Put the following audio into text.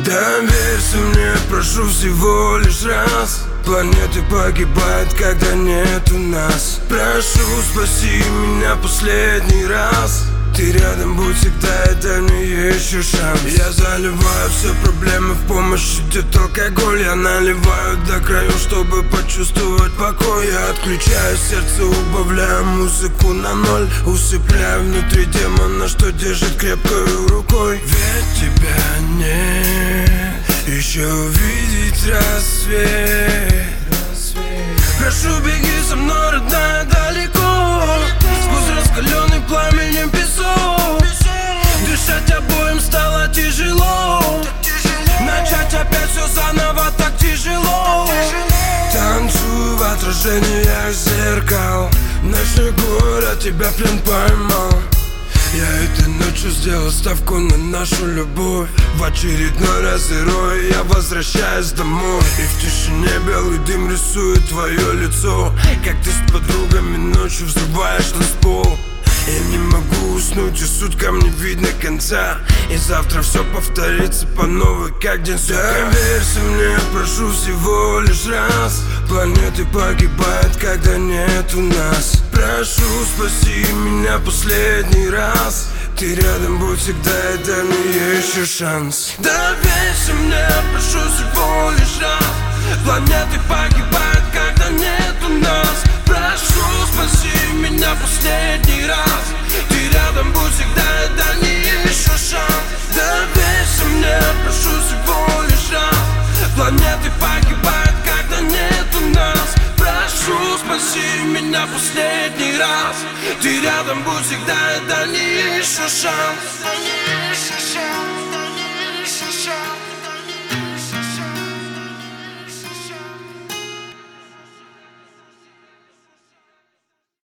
Доверься мне, прошу всего лишь раз. Планеты погибают, когда нету нас. Прошу, спаси меня последний раз. Ты рядом будь всегда, это мне еще шанс. Я заливаю все проблемы, в помощь идет алкоголь. Я наливаю до краев, чтобы почувствовать покой. Я отключаю сердце, убавляю музыку на ноль. Усыпляю внутри демона, что держит крепкой рукой. Ведь тебя нет, еще увидеть рассвет. Прошу, беги со мной, родная, далеко. Сквозь раскаленный пламенем песок. Дышать обоим стало тяжело. Начать опять все заново так тяжело. Танцую в отражениях зеркал. Ночной город тебя в плен поймал. Я этой ночью сделал ставку на нашу любовь. В очередной раз герой, я возвращаюсь домой. И в тишине белый дым рисует твое лицо. Как ты с подругами ночью взрываешь танцпол. Я не могу уснуть, и суткам не видно конца. И завтра все повторится по новой, как день сурка. Доверься мне, прошу всего лишь раз. Планеты погибают, когда нету нас. Прошу, спаси меня последний раз. Ты рядом будь всегда, это мне еще шанс. Доверься мне, прошу всего лишь раз. Планеты погибают, когда нету нас. Прошу, спаси меня последний раз. Ты рядом будь всегда, это не еще шанс. Доверься мне, прошу всего лишь раз. Планеты погибают, когда нету нас. Прошу, спаси меня последний раз. Ты рядом будь всегда, это не еще шанс.